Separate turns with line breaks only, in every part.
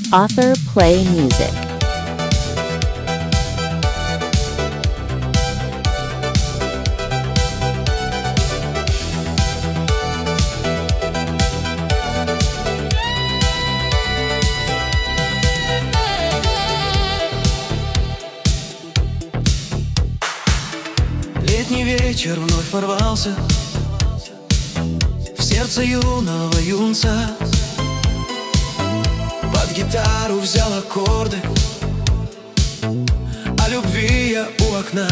Author Play Music.
Летний вечер вновь ворвался в сердце юного юнца. Под гитару взял аккорды, о любви я у окна.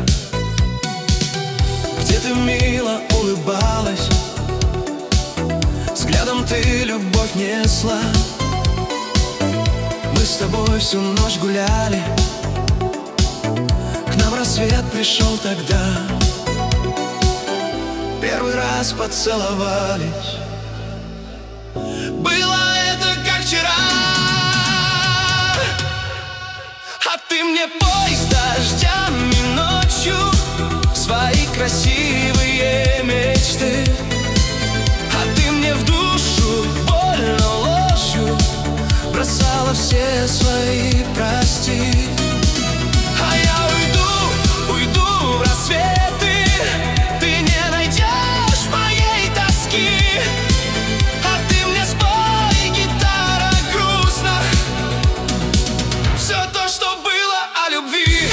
Где ты мило улыбалась, взглядом ты любовь несла. Мы с тобой всю ночь гуляли, к нам рассвет пришел тогда. Первый раз поцеловались, было это как вчера. А ты мне поезд дождями ночью свои красивые мечты. А ты мне в душу больно ложью бросала все свои прости. А я уйду в рассветы, ты не найдешь моей тоски. А ты мне спой, гитара, грустно все то, что было о любви.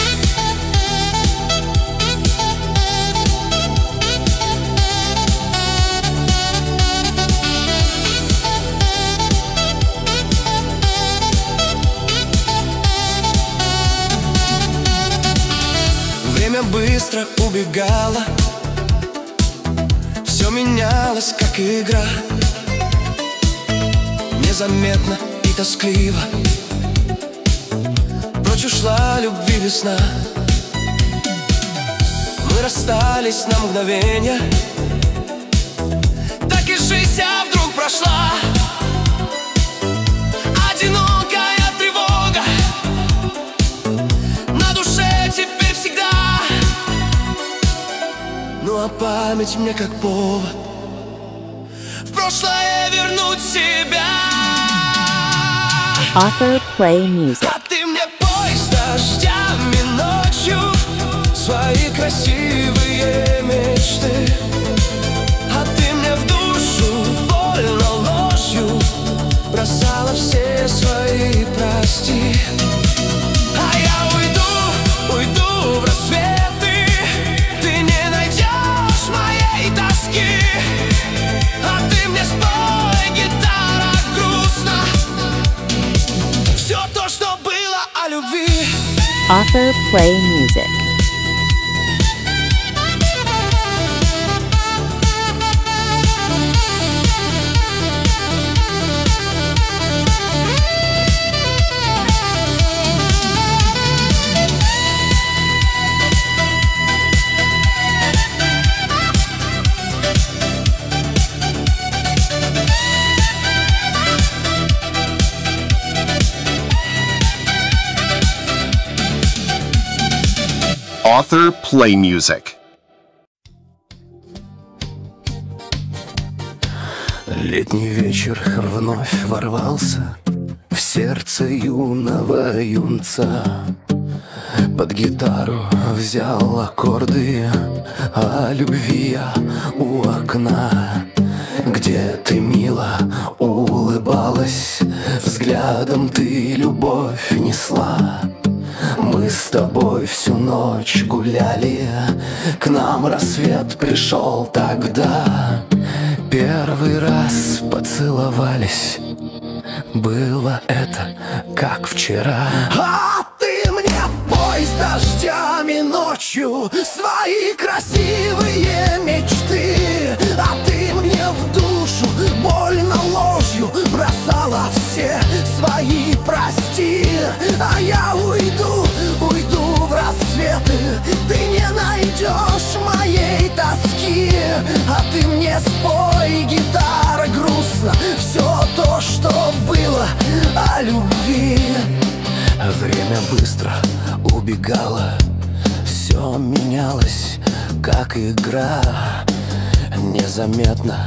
Время быстро убегало, все менялось, как игра. Незаметно и тоскливо прочь ушла любви весна. Мы расстались на мгновенье, так и жизнь вдруг прошла. Одинокая тревога на душе теперь всегда. Ну а память мне как повод в прошлое вернуть себя.
Author Play Music.
А ты мне пой с дождями ночью свои красивые мечты. А ты мне в душу больно ложью бросала все свои прости. А я уйду в рассветы, ты не найдешь моей тоски. А ты мне спой, гитара, грустно все то, что было о любви.
Author Play Music.
Author Play Music.
Летний вечер вновь ворвался в сердце юного юнца. Под гитару взял аккорды, о любви я у окна. Где ты мило улыбалась, взглядом ты любовь несла. Мы с тобой всю ночь гуляли, к нам рассвет пришел тогда. Первый раз поцеловались, было это как вчера. А ты мне пой с дождями ночью свои красивые мечты. А ты мне в душу больно ложью бросала все свои прости. А я уйду в рассветы, ты не найдешь моей тоски. А ты мне спой, гитара, грустно все то, что было о любви. Время быстро убегало, все менялось, как игра. Незаметно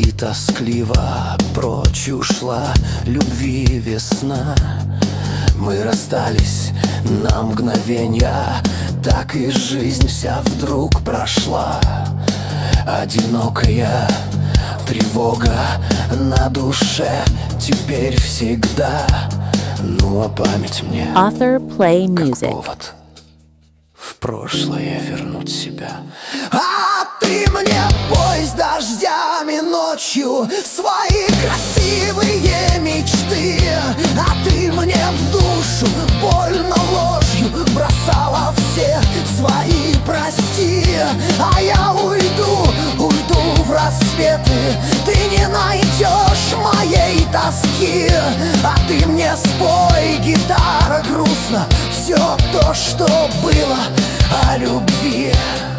и тоскливо прочь ушла любви весна. Мы расстались на мгновенья, так и жизнь вся вдруг прошла. Одинокая тревога на душе теперь всегда. Ну а память мне
Author Play
как
Music.
повод в прошлое вернуть себя. А ты мне пой с дождями ночью свои красивые мечты. А ты мне в душу больно ложью бросала все свои прости. А я уйду в рассветы, ты не найдешь моей тоски. А ты мне спой, гитара, грустно все то, что было о любви.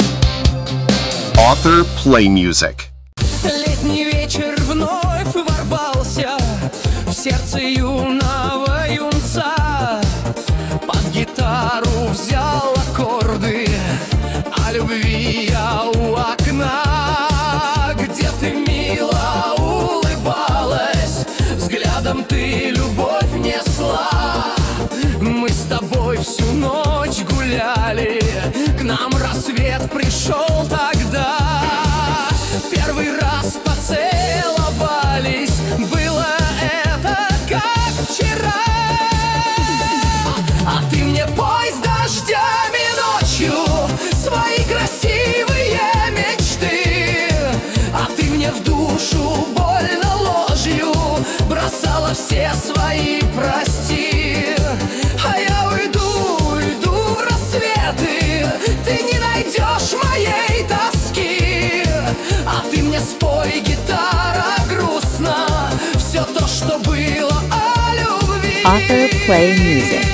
Author Play Music.
Летний вечер вновь ворвался в сердце юного юнца. Под гитару взял аккорды о любви я у окна, где ты мило улыбалась, взглядом ты любовь несла. Мы с тобой всю ночь гуляли, к нам рассвет пришел тогда. Первый раз поцеловались, было это как вчера. А ты мне пой с дождями ночью свои красивые мечты. А ты мне в душу больно ложью бросала все свои прости. А я уйду в рассветы, ты не найдешь моей тоски. А ты мне спой, гитара, грустно все то, что было о любви.
Author Play Music.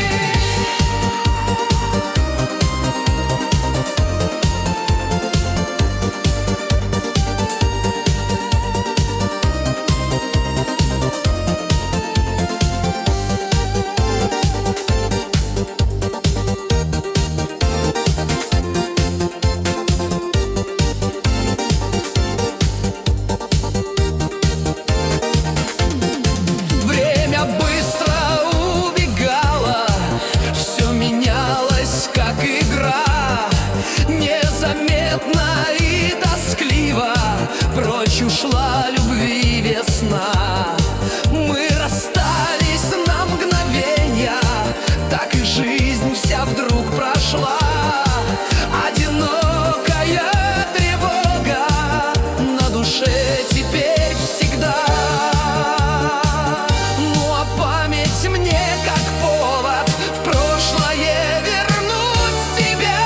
Время быстро убегало, все менялось, как игра. Незаметно и тоскливо прочь ушла любви весна. Мы расстались на мгновенья, так и жизнь вся вдруг прошла. Одинокая тревога на душе теперь всегда. Ну а память мне как повод в прошлое вернуть себя.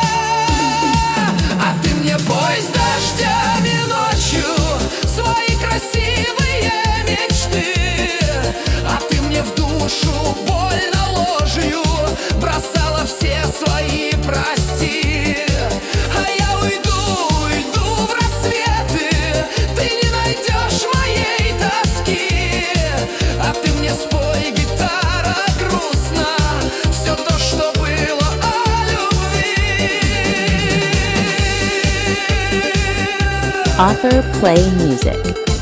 А ты мне пой с дождями ночью свои красивые мечты. А ты мне в душу больно ложью бросала все свои прости. А я уйду в рассветы, ты не найдешь моей тоски. А ты мне спой, гитара, грустно все то, что было о любви.
Author Play Music.